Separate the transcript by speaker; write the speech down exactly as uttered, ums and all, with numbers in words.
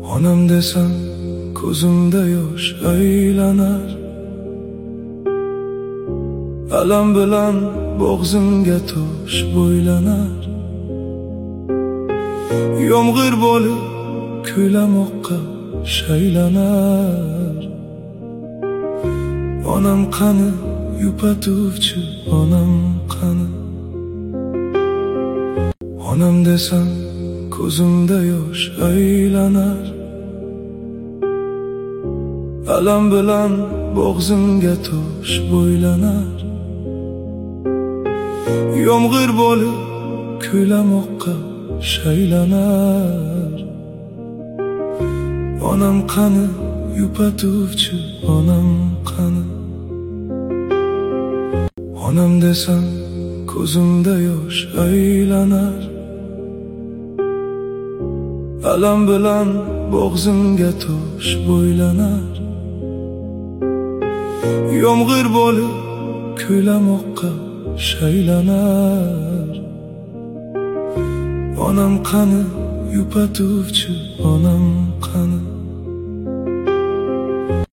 Speaker 1: Onam desam ko'zimda yosh aylanar, alam bilan bo'g'zimga tosh bo'ylanar. Yomg'ir bo'lib ko'lamoqqa shaylanar. Onam qani yupatuvchi, onam qani. Onam desam ko'zimda yosh aylanar, alam bilan bo'g'zimga tosh bo'ylanar. Yomg'ir bo'lib ko'lamoqqa shaylanar. Onam qani yupatuvchi, onam qani. Onam desam ko'zimda yosh aylanar, alam bilan bo'g'zimga tosh bo'ylanar. Yomg'ir bo'lib ko'lamoqqa shaylanar. Onam qani yupatuvchi, onam qani.